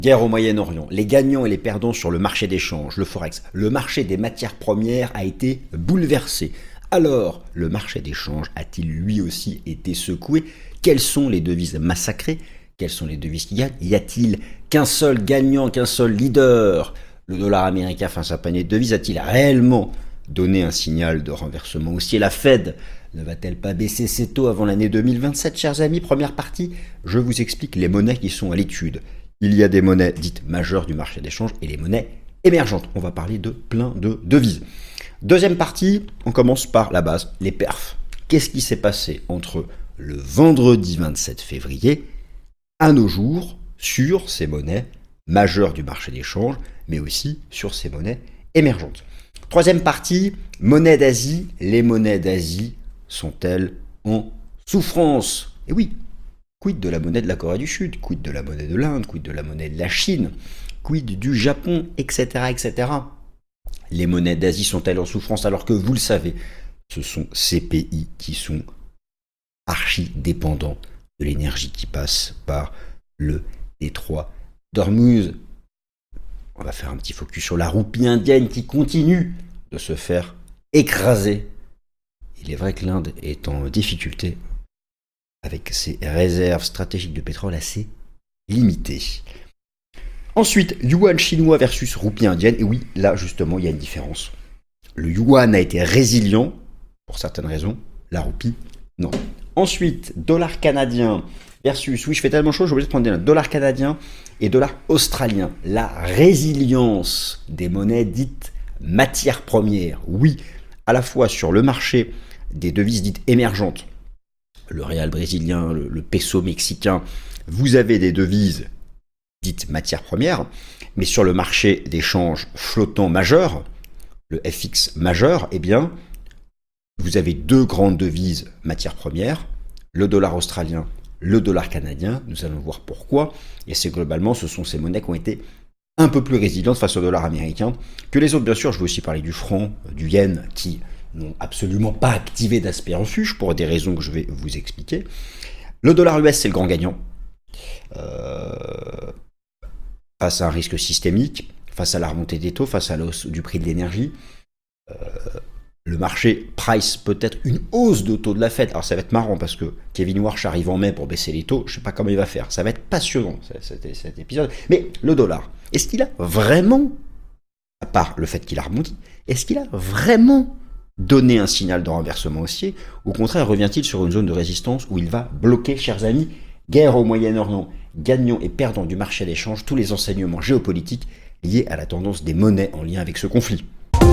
Guerre au Moyen-Orient, les gagnants et les perdants sur le marché d'échange, le Forex. Le marché des matières premières a été bouleversé. Alors, le marché d'échange a-t-il lui aussi été secoué? Quelles sont les devises massacrées? Quelles sont les devises qui gagnent? Y a-t-il qu'un seul gagnant, qu'un seul leader? Le dollar américain face à un panier de devises a-t-il réellement donné un signal de renversement haussier? La Fed ne va-t-elle pas baisser ses taux avant l'année 2027, chers amis? Première partie, je vous explique les monnaies qui sont à l'étude. Il y a des monnaies dites majeures du marché d'échange et les monnaies émergentes. On va parler de plein de devises. Deuxième partie, on commence par la base, les perfs. Qu'est-ce qui s'est passé entre le vendredi 27 février à nos jours sur ces monnaies majeures du marché d'échange, mais aussi sur ces monnaies émergentes? Troisième partie, monnaie d'Asie. Les monnaies d'Asie sont-elles en souffrance? Et oui, quid de la monnaie de la Corée du Sud, quid de la monnaie de l'Inde, quid de la monnaie de la Chine, quid du Japon, etc., etc. Les monnaies d'Asie sont-elles en souffrance alors que, vous le savez, ce sont ces pays qui sont archi-dépendants de l'énergie qui passe par le détroit d'Ormuz. On va faire un petit focus sur la roupie indienne qui continue de se faire écraser. Il est vrai que l'Inde est en difficulté avec ses réserves stratégiques de pétrole assez limitées. Ensuite, yuan chinois versus roupie indienne. Et oui, là justement, il y a une différence. Le yuan a été résilient pour certaines raisons, la roupie, non. Ensuite, dollar canadien versus, oui, je fais tellement chaud, j'ai oublié de prendre des notes, dollar canadien et dollar australien. La résilience des monnaies dites matières premières. Oui, à la fois sur le marché des devises dites émergentes, le réal brésilien, le peso mexicain, vous avez des devises dites matières premières, mais sur le marché d'échange flottant majeur, le FX majeur, eh bien, vous avez deux grandes devises matières premières, le dollar australien, le dollar canadien, nous allons voir pourquoi, et c'est globalement, ce sont ces monnaies qui ont été un peu plus résilientes face au dollar américain que les autres. Bien sûr, je vais aussi parler du franc, du yen, qui n'ont absolument pas activé d'aspect refuge pour des raisons que je vais vous expliquer. Le dollar US, c'est le grand gagnant. Face à un risque systémique, face à la remontée des taux, face à la hausse du prix de l'énergie, le marché price peut-être une hausse de taux de la Fed. Alors ça va être marrant parce que Kevin Warsh arrive en mai pour baisser les taux, je ne sais pas comment il va faire, ça va être passionnant cet épisode. Mais le dollar, est-ce qu'il a vraiment, à part le fait qu'il a rebondi, est-ce qu'il a vraiment donner un signal de renversement haussier? Au contraire, revient-il sur une zone de résistance où il va bloquer, chers amis? Guerre au Moyen-Orient, gagnants et perdants du marché d'échange, tous les enseignements géopolitiques liés à la tendance des monnaies en lien avec ce conflit.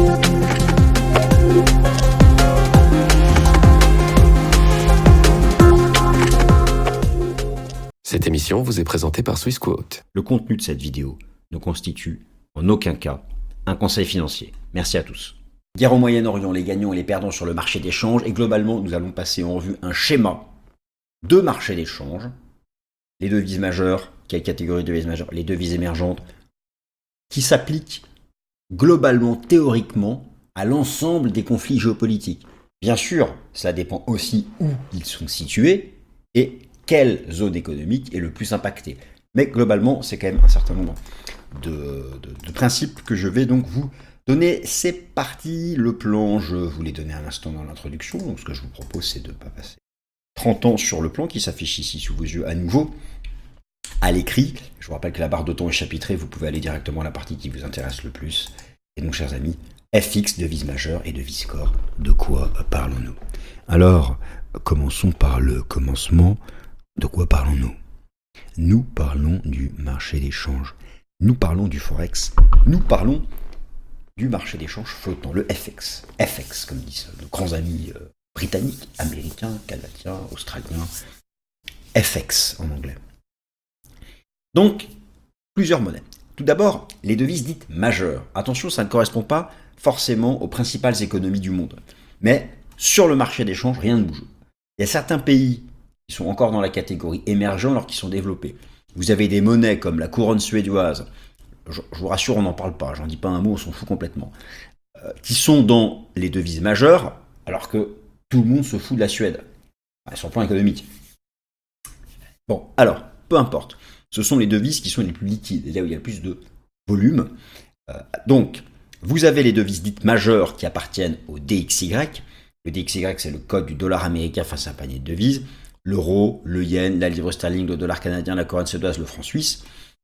Cette émission vous est présentée par Swissquote. Le contenu de cette vidéo ne constitue en aucun cas un conseil financier. Merci à tous. Guerre au Moyen-Orient, les gagnants et les perdants sur le marché d'échange. Et globalement, nous allons passer en revue un schéma de marché d'échange. Les devises majeures, quelle catégorie de devises majeures? Les devises émergentes, qui s'appliquent globalement, théoriquement, à l'ensemble des conflits géopolitiques. Bien sûr, ça dépend aussi où ils sont situés et quelle zone économique est le plus impactée. Mais globalement, c'est quand même un certain nombre de principes que je vais donc vous donner. C'est parti, le plan, je vous l'ai donné à l'instant dans l'introduction. Donc ce que je vous propose, c'est de ne pas passer 30 ans sur le plan qui s'affiche ici sous vos yeux à nouveau, à l'écrit. Je vous rappelle que la barre de temps est chapitrée, vous pouvez aller directement à la partie qui vous intéresse le plus. Et donc, chers amis, FX, devise majeure et devise corps, de quoi parlons-nous? Alors, commençons par le commencement. De quoi parlons-nous? Nous parlons du marché d'échange. Nous parlons du Forex. Nous parlons du marché d'échange flottant, le FX. FX, comme disent nos grands amis britanniques, américains, canadiens, australiens. FX en anglais. Donc, plusieurs monnaies. Tout d'abord, les devises dites majeures. Attention, ça ne correspond pas forcément aux principales économies du monde. Mais sur le marché d'échange, rien ne bouge. Il y a certains pays qui sont encore dans la catégorie émergents alors qu'ils sont développés. Vous avez des monnaies comme la couronne suédoise, je vous rassure, on n'en parle pas, j'en dis pas un mot, on s'en fout complètement, qui sont dans les devises majeures alors que tout le monde se fout de la Suède, sur le plan économique. Bon, alors, peu importe. ce sont les devises qui sont les plus liquides, là où il y a le plus de volume. Donc, vous avez les devises dites majeures qui appartiennent au DXY. Le DXY, c'est le code du dollar américain face à un panier de devises. L'euro, le yen, la livre sterling, le dollar canadien, la couronne suédoise, le franc suisse.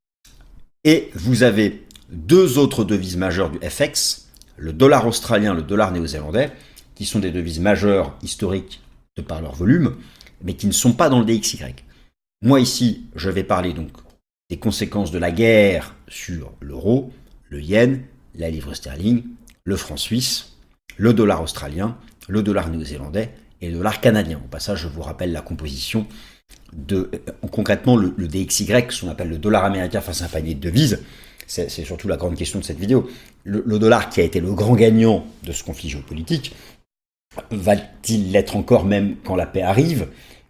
Et vous avez deux autres devises majeures du FX, le dollar australien, le dollar néo-zélandais, qui sont des devises majeures historiques de par leur volume, mais qui ne sont pas dans le DXY. Moi ici, je vais parler donc des conséquences de la guerre sur l'euro, le yen, la livre sterling, le franc suisse, le dollar australien, le dollar néo-zélandais et le dollar canadien. Au passage, je vous rappelle la composition de, concrètement, le DXY, ce qu'on appelle le dollar américain face à un panier de devises. C'est surtout la grande question de cette vidéo. Le dollar qui a été le grand gagnant de ce conflit géopolitique, va-t-il l'être encore même quand la paix arrive?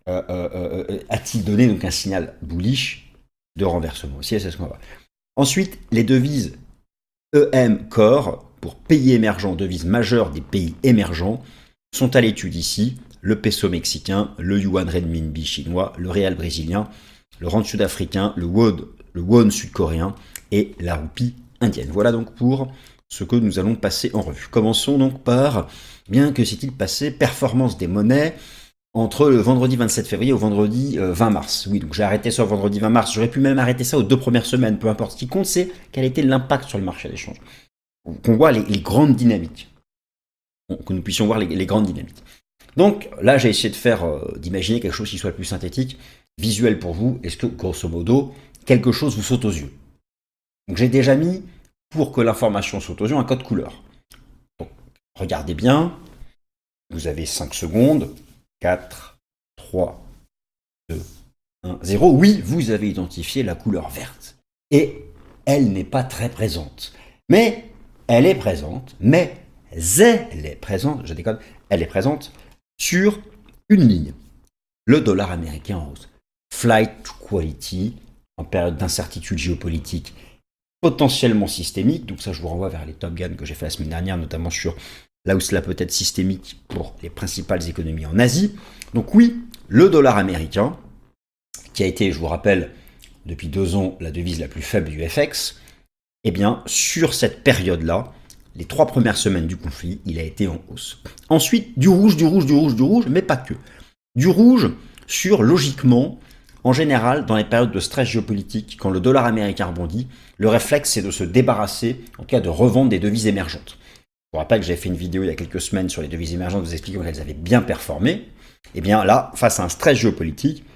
A-t-il donné donc un signal bullish de renversement aussi? C'est ce qu'on va voir. Ensuite, les devises EM Core, pour pays émergents, devises majeures des pays émergents, sont à l'étude ici. Le peso mexicain, le yuan renminbi chinois, le réal brésilien, le rand sud-africain, le won sud-coréen et la roupie indienne. Voilà donc pour ce que nous allons passer en revue. Commençons donc par, bien que s'est-il passé, performance des monnaies entre le vendredi 27 février au vendredi 20 mars. Oui, donc j'ai arrêté ça au vendredi 20 mars, j'aurais pu même arrêter ça aux 2 premières semaines, peu importe. Ce qui compte, c'est quel était l'impact sur le marché des changes. Qu'on voit les grandes dynamiques. Que nous puissions voir les grandes dynamiques. Donc là, j'ai essayé de faire, d'imaginer quelque chose qui soit le plus synthétique, visuel pour vous. Est-ce que, grosso modo, quelque chose vous saute aux yeux? Donc j'ai déjà mis, pour que l'information saute aux yeux, un code couleur. Donc, regardez bien, vous avez 5 secondes, 4, 3, 2, 1, 0. Oui, vous avez identifié la couleur verte. Et elle n'est pas très présente. Mais elle est présente, je déconne, elle est présente sur une ligne. Le dollar américain en hausse. Flight to quality, en période d'incertitude géopolitique potentiellement systémique. Donc ça, je vous renvoie vers les Top Gun que j'ai fait la semaine dernière, notamment sur là où cela peut être systémique pour les principales économies en Asie. Donc oui, le dollar américain, qui a été, je vous rappelle, depuis 2 ans, la devise la plus faible du FX, eh bien, sur cette période-là, les 3 premières semaines du conflit, il a été en hausse. Ensuite, du rouge, mais pas que. Du rouge sur, logiquement, en général, dans les périodes de stress géopolitique, quand le dollar américain rebondit, le réflexe, c'est de se débarrasser, en tout cas de revendre des devises émergentes. Je vous rappelle que j'ai fait une vidéo il y a quelques semaines sur les devises émergentes, vous expliquant qu'elles avaient bien performé. Eh bien là, face à un stress géopolitique,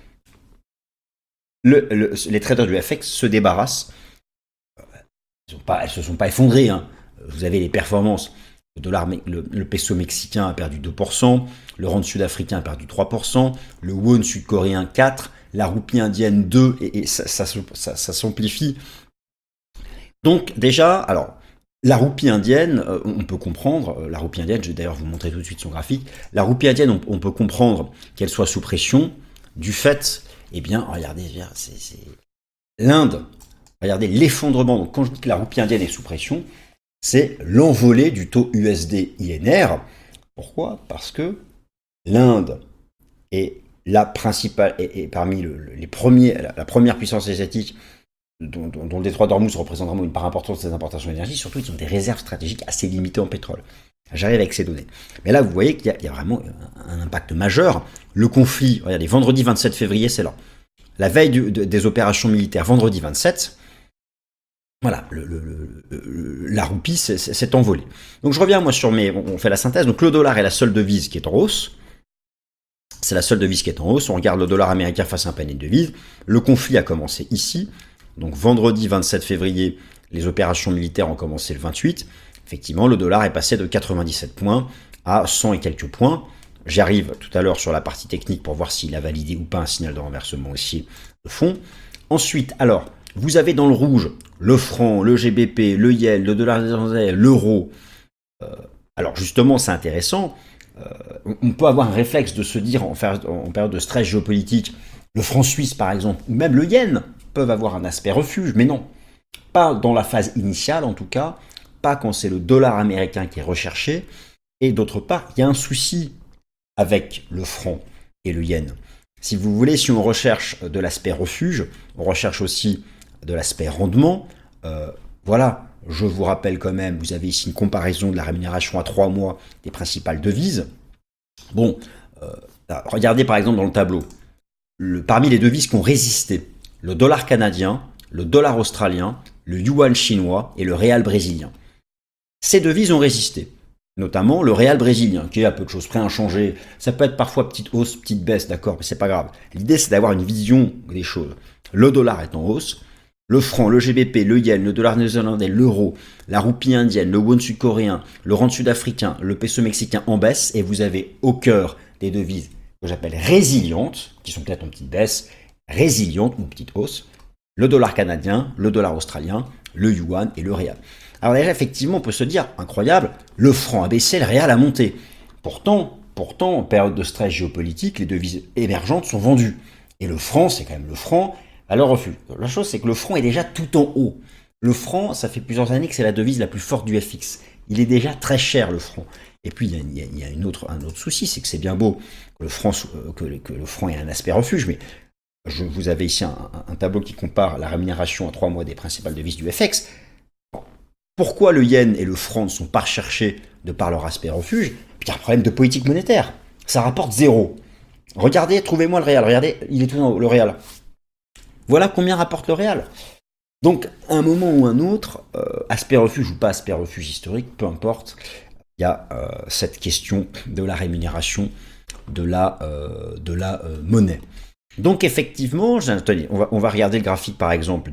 les traders du FX se débarrassent. Elles ne se sont pas effondrées. Hein. Vous avez les performances. Le peso mexicain a perdu 2%, le rand sud-africain a perdu 3%, le won sud-coréen 4%, la roupie indienne 2%, et ça s'amplifie. Donc déjà, alors, la roupie indienne, on peut comprendre, la roupie indienne, je vais d'ailleurs vous montrer tout de suite son graphique, la roupie indienne, on peut comprendre qu'elle soit sous pression du fait, eh bien, regardez, c'est l'Inde, regardez l'effondrement. Donc quand je dis que la roupie indienne est sous pression, c'est l'envolée du taux USD-INR. Pourquoi? Parce que l'Inde est la principale, et parmi la première puissance asiatique dont le détroit d'Ormuz représente vraiment une part importante de ses importations d'énergie. Surtout, ils ont des réserves stratégiques assez limitées en pétrole. J'arrive avec ces données. Mais là, vous voyez qu'il y a vraiment un impact majeur. Le conflit, regardez, vendredi 27 février, c'est là. La veille des opérations militaires, vendredi 27, voilà, la roupie s'est envolée. Donc je reviens moi sur on fait la synthèse. Donc le dollar est la seule devise qui est en hausse. C'est la seule devise qui est en hausse. On regarde le dollar américain face à un panier de devises. Le conflit a commencé ici. Donc vendredi 27 février, les opérations militaires ont commencé le 28. Effectivement, le dollar est passé de 97 points à 100 et quelques points. J'arrive tout à l'heure sur la partie technique pour voir s'il a validé ou pas un signal de renversement haussier de fond. Ensuite, alors, vous avez dans le rouge le franc, le GBP, le yen, le dollar néerlandais, l'euro. Alors justement, c'est intéressant. On peut avoir un réflexe de se dire en période de stress géopolitique, le franc suisse par exemple, ou même le yen, peuvent avoir un aspect refuge, mais non. Pas dans la phase initiale en tout cas, pas quand c'est le dollar américain qui est recherché. Et d'autre part, il y a un souci avec le franc et le yen. Si vous voulez, si on recherche de l'aspect refuge, on recherche aussi de l'aspect rendement. Voilà, je vous rappelle quand même, vous avez ici une comparaison de la rémunération à 3 mois des principales devises. Bon, regardez par exemple dans le tableau, parmi les devises qui ont résisté, le dollar canadien, le dollar australien, le yuan chinois et le réal brésilien. Ces devises ont résisté. Notamment le réal brésilien, qui est à peu de choses près inchangé. Ça peut être parfois petite hausse, petite baisse, d'accord, mais c'est pas grave. L'idée, c'est d'avoir une vision des choses. Le dollar est en hausse. Le franc, le GBP, le yen, le dollar néo-zélandais, l'euro, la roupie indienne, le won sud-coréen, le rand sud-africain, le peso mexicain en baisse. Et vous avez au cœur des devises que j'appelle résilientes, qui sont peut-être en petite baisse, résilientes ou petite hausse, le dollar canadien, le dollar australien, le yuan et le réal. Alors déjà, effectivement, on peut se dire, incroyable, le franc a baissé, le réal a monté. Pourtant, en période de stress géopolitique, les devises émergentes sont vendues. Et le franc, c'est quand même le franc, à leur refus. La chose, c'est que le franc est déjà tout en haut. Le franc, ça fait plusieurs années que c'est la devise la plus forte du FX. Il est déjà très cher, le franc. Et puis, il y a un autre souci, c'est que c'est bien beau que le franc ait un aspect refuge, mais vous avez ici un tableau qui compare la rémunération à 3 mois des principales devises du FX. Pourquoi le yen et le franc ne sont pas recherchés de par leur aspect refuge? Il y a un problème de politique monétaire. Ça rapporte 0. Regardez, trouvez-moi le réal. Regardez, il est tout en haut, le réal. Voilà combien rapporte le réal. Donc, à un moment ou un autre, aspect refuge ou pas aspect refuge historique, peu importe, il y a cette question de la rémunération de la monnaie. Donc, effectivement, on va regarder le graphique, par exemple,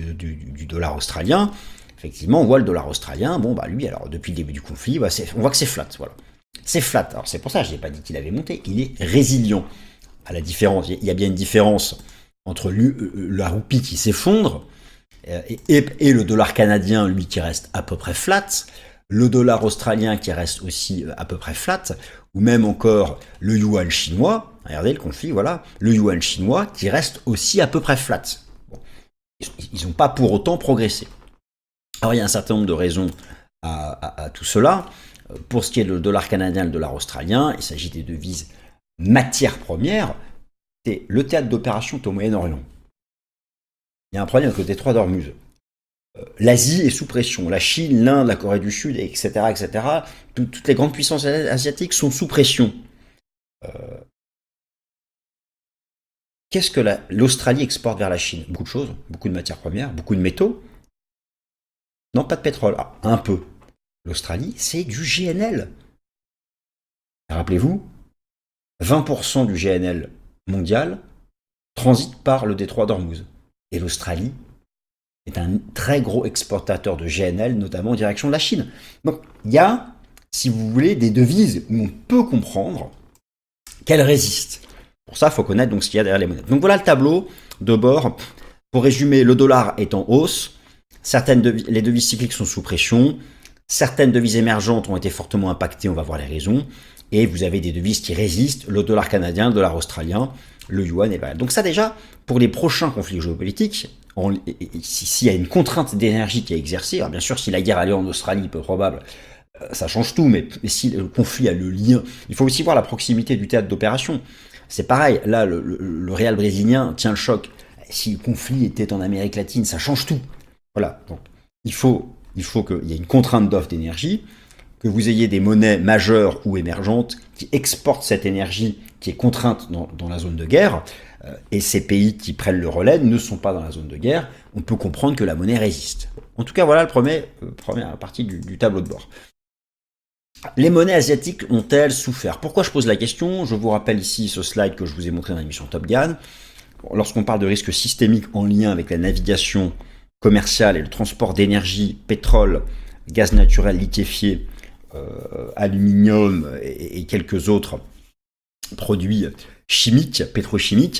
du dollar australien. Effectivement, on voit le dollar australien, bon, lui, alors, depuis le début du conflit, on voit que c'est flat, voilà. C'est flat, alors c'est pour ça que je n'ai pas dit qu'il avait monté, il est résilient. À la différence, il y a bien une différence entre la roupie qui s'effondre et le dollar canadien, lui, qui reste à peu près flat, le dollar australien qui reste aussi à peu près flat, ou même encore le yuan chinois, regardez le conflit, voilà, le yuan chinois qui reste aussi à peu près flat. Bon, ils n'ont pas pour autant progressé. Alors il y a un certain nombre de raisons à tout cela. Pour ce qui est du dollar canadien et le dollar australien, il s'agit des devises matières premières. C'est le théâtre d'opération au Moyen-Orient. Il y a un problème avec le détroit d'Ormuz. L'Asie est sous pression. La Chine, l'Inde, la Corée du Sud, etc., etc. Toutes les grandes puissances asiatiques sont sous pression. Qu'est-ce que l'Australie exporte vers la Chine? Beaucoup de choses, beaucoup de matières premières, beaucoup de métaux. Non, pas de pétrole. Ah, un peu. L'Australie, c'est du GNL. Rappelez-vous, 20% du GNL mondial transite par le détroit d'Ormuz. Et l'Australie est un très gros exportateur de GNL, notamment en direction de la Chine. Donc, il y a, si vous voulez, des devises où on peut comprendre qu'elles résistent. Pour ça, il faut connaître donc, ce qu'il y a derrière les monnaies. Donc voilà le tableau de bord. Pour résumer, le dollar est en hausse. Les devises cycliques sont sous pression. Certaines devises émergentes ont été fortement impactées, on va voir les raisons. Et vous avez des devises qui résistent, le dollar canadien, le dollar australien, le yuan et le réal. Donc ça déjà, pour les prochains conflits géopolitiques, s'il y a une contrainte d'énergie qui est exercée, alors bien sûr si la guerre a lieu en Australie, peu probable, ça change tout, mais si le conflit a le lien, il faut aussi voir la proximité du théâtre d'opération. C'est pareil, là le réal brésilien tient le choc. Si le conflit était en Amérique latine, ça change tout. Voilà, donc il faut qu'il y ait une contrainte d'offre d'énergie, que vous ayez des monnaies majeures ou émergentes qui exportent cette énergie qui est contrainte dans la zone de guerre, et ces pays qui prennent le relais ne sont pas dans la zone de guerre, on peut comprendre que la monnaie résiste. En tout cas, voilà première partie du tableau de bord. Les monnaies asiatiques ont-elles souffert? Pourquoi je pose la question? Je vous rappelle ici ce slide que je vous ai montré dans l'émission Top Gun. Lorsqu'on parle de risques systémiques en lien avec la navigation commerciale et le transport d'énergie, pétrole, gaz naturel liquéfié, aluminium et quelques autres produits chimiques, pétrochimiques,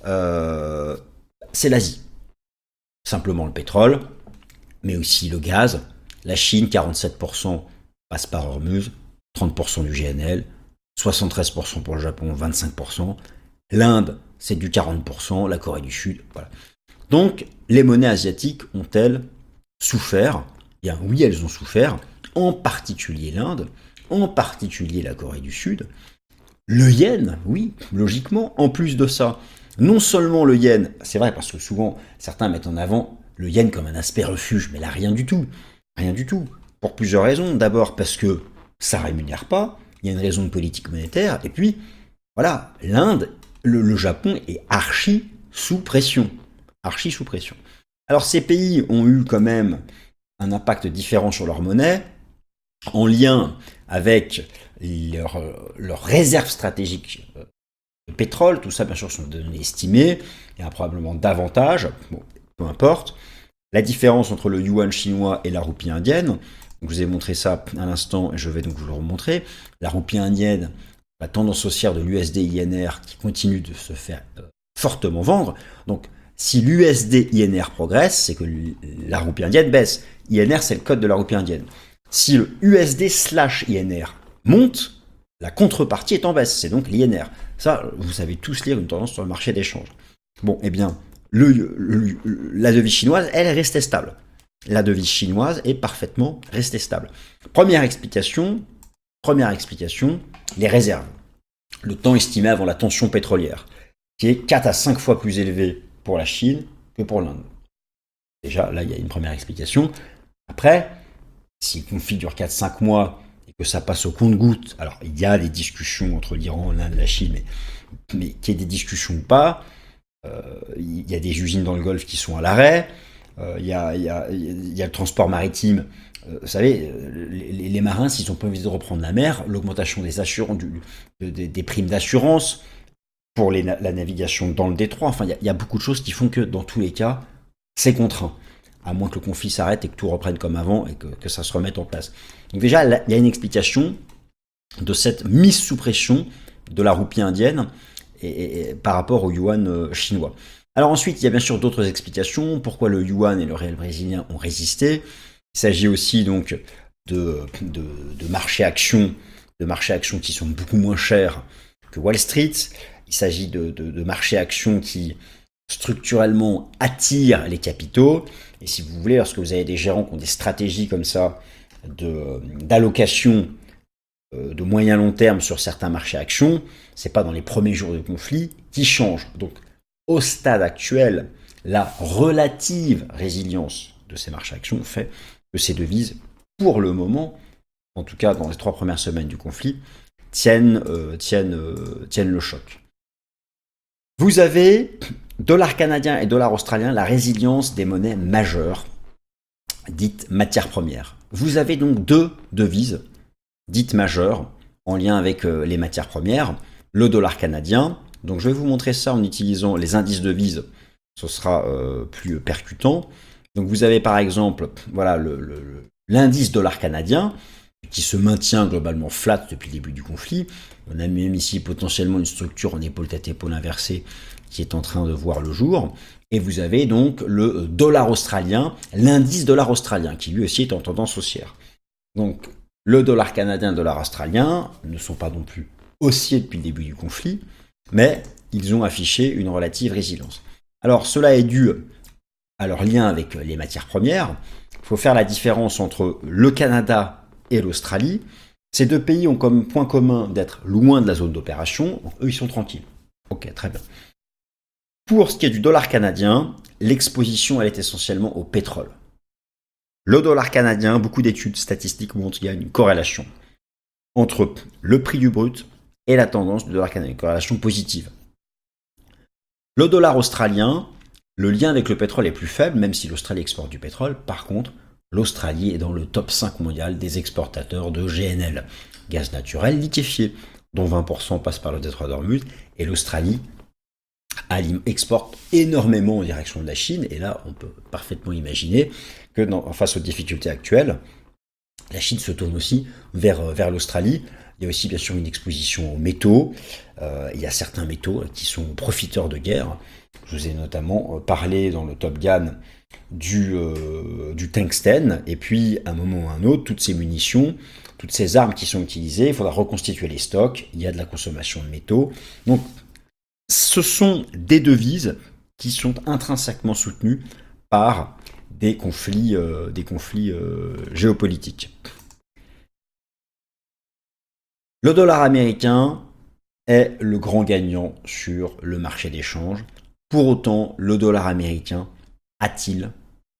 c'est l'Asie. Simplement le pétrole, mais aussi le gaz. La Chine, 47% passe par Hormuz, 30% du GNL, 73% pour le Japon, 25%. L'Inde, c'est du 40%, la Corée du Sud, voilà. Donc, les monnaies asiatiques ont-elles souffert? Bien oui, elles ont souffert, en particulier l'Inde, en particulier la Corée du Sud. le yen, oui, logiquement. En plus de ça, non seulement le yen, c'est vrai parce que souvent certains mettent en avant le yen comme un aspect refuge, mais là rien du tout. Rien du tout. Pour plusieurs raisons. D'abord parce que ça rémunère pas, il y a une raison de politique monétaire, et puis voilà, l'Inde, le Japon est archi sous pression. Archi sous pression. Alors ces pays ont eu quand même un impact différent sur leur monnaie, en lien avec leurs réserves stratégiques de pétrole. Tout ça, bien sûr, sont des données estimées. Il y a probablement davantage. Bon, peu importe. La différence entre le yuan chinois et la roupie indienne, je vous ai montré ça à l'instant et je vais donc vous le remontrer. La roupie indienne, la tendance haussière de l'USD-INR qui continue de se faire fortement vendre. Donc, si l'USD-INR progresse, c'est que la roupie indienne baisse. INR, c'est le code de la roupie indienne. Si le USD/INR monte, la contrepartie est en baisse, c'est donc l'INR. Ça, vous savez tous lire une tendance sur le marché d'échange. Bon, eh bien, la devise chinoise, elle est restée stable. La devise chinoise est parfaitement restée stable. Première explication, les réserves. Le temps estimé avant la tension pétrolière, qui est 4 à 5 fois plus élevé pour la Chine que pour l'Inde. Déjà, là, il y a une première explication. Après, si le conflit dure 4-5 mois et que ça passe au compte-gouttes, alors il y a des discussions entre l'Iran, l'Inde, la Chine, mais qu'il y ait des discussions ou pas, il y a des usines dans le Golfe qui sont à l'arrêt, il y a le transport maritime. Vous savez, les marins, s'ils n'ont pas envie de reprendre la mer, l'augmentation des assurances, des primes d'assurance pour la navigation dans le détroit, enfin, il y a beaucoup de choses qui font que, dans tous les cas, c'est contraint. À moins que le conflit s'arrête et que tout reprenne comme avant et que ça se remette en place. Donc déjà, il y a une explication de cette mise sous pression de la roupie indienne et par rapport au yuan chinois. Alors ensuite, il y a bien sûr d'autres explications. Pourquoi le yuan et le réel brésilien ont résisté. Il s'agit aussi donc de marchés actions qui sont beaucoup moins chers que Wall Street. Il s'agit de marchés actions qui structurellement attirent les capitaux. Et si vous voulez, lorsque vous avez des gérants qui ont des stratégies comme ça d'allocation de moyen long terme sur certains marchés actions, c'est pas dans les premiers jours de conflit qui change. Donc, au stade actuel, la relative résilience de ces marchés actions fait que ces devises, pour le moment, en tout cas dans les 3 premières semaines du conflit, tiennent le choc. Vous avez dollar canadien et dollar australien, la résilience des monnaies majeures, dites matières premières. Vous avez donc 2 devises dites majeures en lien avec les matières premières. Le dollar canadien, donc je vais vous montrer ça en utilisant les indices devises, ce sera plus percutant. Donc vous avez par exemple voilà, l'indice dollar canadien qui se maintient globalement flat depuis le début du conflit. On a même ici potentiellement une structure en épaule-tête-épaule inversée qui est en train de voir le jour. Et vous avez donc le dollar australien, l'indice dollar australien, qui lui aussi est en tendance haussière. Donc le dollar canadien et le dollar australien ne sont pas non plus haussiers depuis le début du conflit, mais ils ont affiché une relative résilience. Alors cela est dû à leur lien avec les matières premières. Il faut faire la différence entre le Canada et l'Australie. Ces 2 pays ont comme point commun d'être loin de la zone d'opération, donc eux ils sont tranquilles. Ok, très bien. Pour ce qui est du dollar canadien, l'exposition elle est essentiellement au pétrole. Le dollar canadien, beaucoup d'études statistiques montrent qu'il y a une corrélation entre le prix du brut et la tendance du dollar canadien, une corrélation positive. Le dollar australien, le lien avec le pétrole est plus faible, même si l'Australie exporte du pétrole. Par contre, l'Australie est dans le top 5 mondial des exportateurs de GNL, gaz naturel liquéfié, dont 20% passent par le détroit d'Ormuz, et l'Australie exporte énormément en direction de la Chine, et là on peut parfaitement imaginer que face aux difficultés actuelles, la Chine se tourne aussi vers l'Australie. Il y a aussi bien sûr une exposition aux métaux, il y a certains métaux qui sont profiteurs de guerre. Je vous ai notamment parlé dans le Top Gun du tungstène, et puis à un moment ou à un autre, toutes ces munitions, toutes ces armes qui sont utilisées, il faudra reconstituer les stocks, il y a de la consommation de métaux. Donc ce sont des devises qui sont intrinsèquement soutenues par des conflits géopolitiques. Le dollar américain, est le grand gagnant sur le marché des changes. Pour autant, le dollar américain a-t-il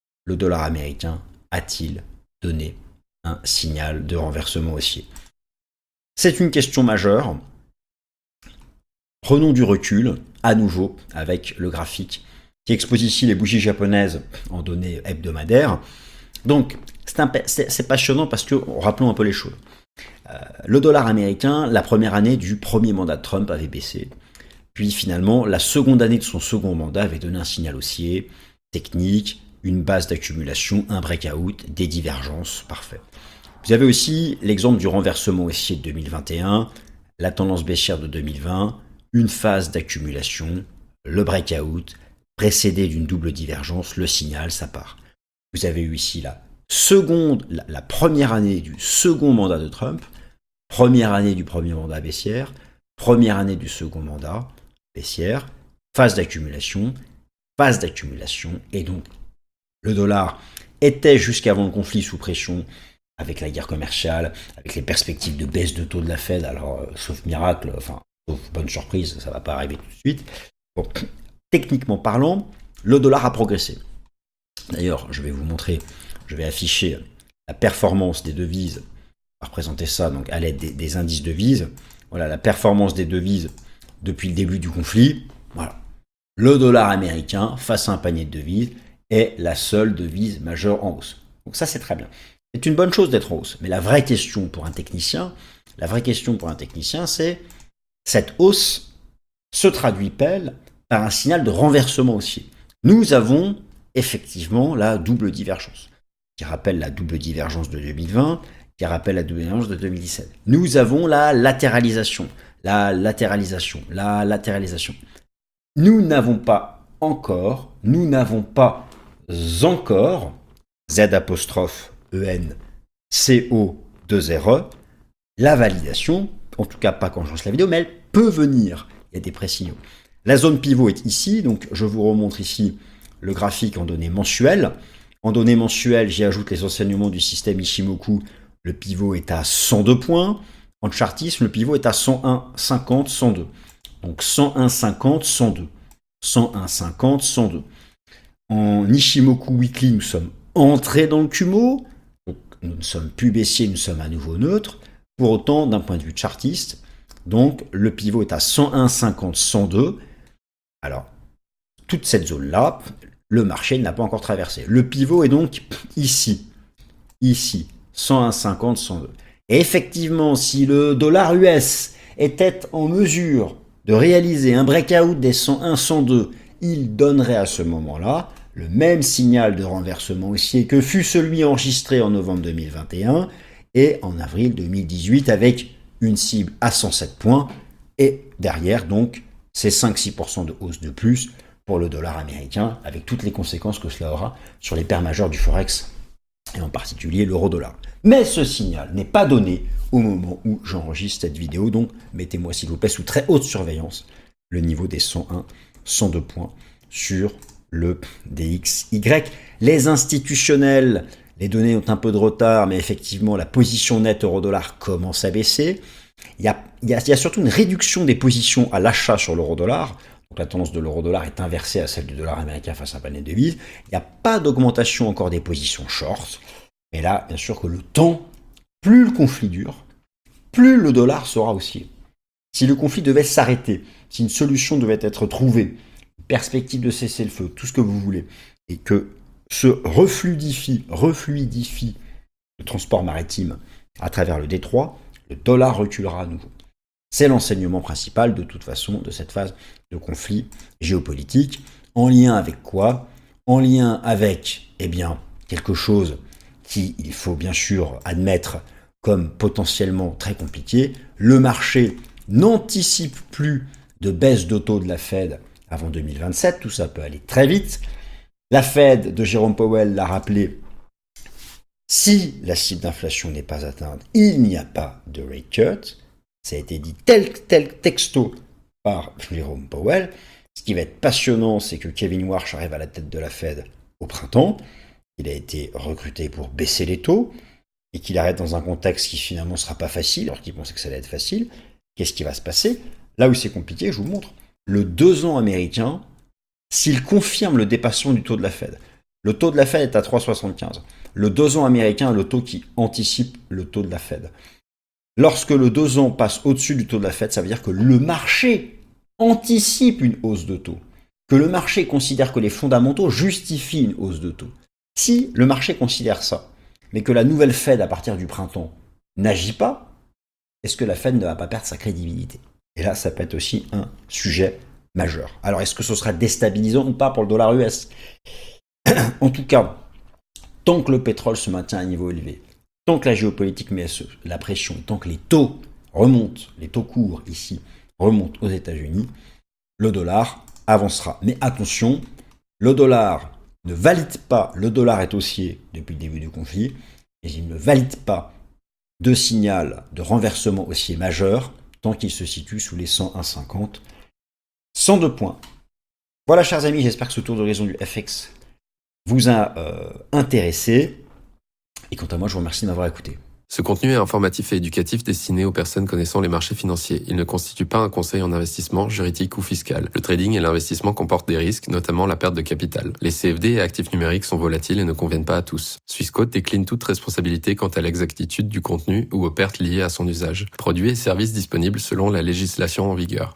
donné un signal de renversement haussier? C'est une question majeure. Prenons du recul, à nouveau, avec le graphique qui expose ici les bougies japonaises en données hebdomadaires. Donc, c'est passionnant parce que, rappelons un peu les choses. Le dollar américain, la première année du premier mandat de Trump avait baissé. Puis finalement, la seconde année de son second mandat avait donné un signal haussier, technique, une base d'accumulation, un breakout, des divergences, parfait. Vous avez aussi l'exemple du renversement haussier de 2021, la tendance baissière de 2020, une phase d'accumulation, le breakout, précédé d'une double divergence, le signal, ça part. Vous avez eu ici la première année du second mandat de Trump, première année du premier mandat baissière, première année du second mandat baissière, phase d'accumulation, et donc le dollar était jusqu'avant le conflit sous pression avec la guerre commerciale, avec les perspectives de baisse de taux de la Fed, alors sauf miracle, sauf bonne surprise, ça ne va pas arriver tout de suite. Bon, techniquement parlant, le dollar a progressé. D'ailleurs, je vais afficher la performance des devises. On va représenter ça donc à l'aide des indices devises. Voilà la performance des devises depuis le début du conflit. Voilà. Le dollar américain, face à un panier de devises, est la seule devise majeure en hausse. Donc ça, c'est très bien. C'est une bonne chose d'être en hausse. Mais la vraie question pour un technicien, c'est cette hausse se traduit-elle par un signal de renversement haussier? Nous avons effectivement la double divergence, qui rappelle la double divergence de 2020, qui rappelle la double divergence de 2017. Nous avons la latéralisation. Nous n'avons pas encore, Z''ENCO2RE, la validation, en tout cas pas quand je lance la vidéo, mais elle peut venir. Il y a des pré-signaux. La zone pivot est ici, donc je vous remontre ici le graphique en données mensuelles. En données mensuelles, j'y ajoute les enseignements du système Ishimoku. Le pivot est à 102 points. En chartisme, le pivot est à 101, 50, 102. Donc 101, 50, 102. 101, 50, 102. En Ishimoku Weekly, nous sommes entrés dans le Kumo. Donc nous ne sommes plus baissiers, nous sommes à nouveau neutres. Pour autant, d'un point de vue chartiste, donc le pivot est à 101, 50, 102. Alors, toute cette zone-là, le marché ne l'a pas encore traversée. Le pivot est donc ici, 101, 50, 102. Et effectivement, si le dollar US était en mesure de réaliser un breakout des 101, 102, il donnerait à ce moment-là le même signal de renversement haussier que fut celui enregistré en novembre 2021 et en avril 2018 avec une cible à 107 points et derrière donc ces 5-6% de hausse de plus pour le dollar américain avec toutes les conséquences que cela aura sur les paires majeures du Forex et en particulier l'euro-dollar. Mais ce signal n'est pas donné au moment où j'enregistre cette vidéo, donc mettez-moi s'il vous plaît sous très haute surveillance le niveau des 101, 102 points sur le DXY. Les institutionnels, les données ont un peu de retard, mais effectivement la position nette euro-dollar commence à baisser. Il y a surtout une réduction des positions à l'achat sur l'euro-dollar. Donc la tendance de l'euro-dollar est inversée à celle du dollar américain face à un panier de devises. Il n'y a pas d'augmentation encore des positions short. Mais là, bien sûr que le temps, plus le conflit dure, plus le dollar sera haussier. Si le conflit devait s'arrêter, si une solution devait être trouvée, une perspective de cessez-le-feu, tout ce que vous voulez, et que se refluidifie le transport maritime à travers le détroit, le dollar reculera à nouveau. C'est l'enseignement principal, de toute façon, de cette phase de conflit géopolitique. En lien avec quoi? En lien avec, quelque chose qui, il faut bien sûr admettre, comme potentiellement très compliqué. Le marché n'anticipe plus de baisse de taux de la Fed avant 2027. Tout ça peut aller très vite. La Fed de Jérôme Powell l'a rappelé. Si la cible d'inflation n'est pas atteinte, il n'y a pas de rate cut. Ça a été dit tel texto par Jérôme Powell. Ce qui va être passionnant, c'est que Kevin Warsh arrive à la tête de la Fed au printemps. Il a été recruté pour baisser les taux et qu'il arrête dans un contexte qui finalement ne sera pas facile, alors qu'il pensait que ça allait être facile. Qu'est-ce qui va se passer? Là où c'est compliqué, je vous le montre. Le 2 ans américain, s'il confirme le dépassement du taux de la Fed, le taux de la Fed est à 3,75. Le 2 ans américain, le taux qui anticipe le taux de la Fed. Lorsque le 2 ans passe au-dessus du taux de la Fed, ça veut dire que le marché anticipe une hausse de taux. Que le marché considère que les fondamentaux justifient une hausse de taux. Si le marché considère ça, mais que la nouvelle Fed à partir du printemps n'agit pas, est-ce que la Fed ne va pas perdre sa crédibilité? Et là, ça peut être aussi un sujet majeur. Alors, est-ce que ce sera déstabilisant ou pas pour le dollar US? En tout cas, tant que le pétrole se maintient à un niveau élevé, tant que la géopolitique met la pression, tant que les taux remontent, les taux courts ici remontent aux États-Unis, le dollar avancera. Mais attention, le dollar ne valide pas, le dollar est haussier depuis le début du conflit, et il ne valide pas de signal de renversement haussier majeur tant qu'il se situe sous les 101,50. 102 points. Voilà, chers amis, j'espère que ce tour d'horizon du FX vous a intéressé. Et quant à moi, je vous remercie de m'avoir écouté. Ce contenu est informatif et éducatif destiné aux personnes connaissant les marchés financiers. Il ne constitue pas un conseil en investissement, juridique ou fiscal. Le trading et l'investissement comportent des risques, notamment la perte de capital. Les CFD et actifs numériques sont volatiles et ne conviennent pas à tous. Swissquote décline toute responsabilité quant à l'exactitude du contenu ou aux pertes liées à son usage. Produits et services disponibles selon la législation en vigueur.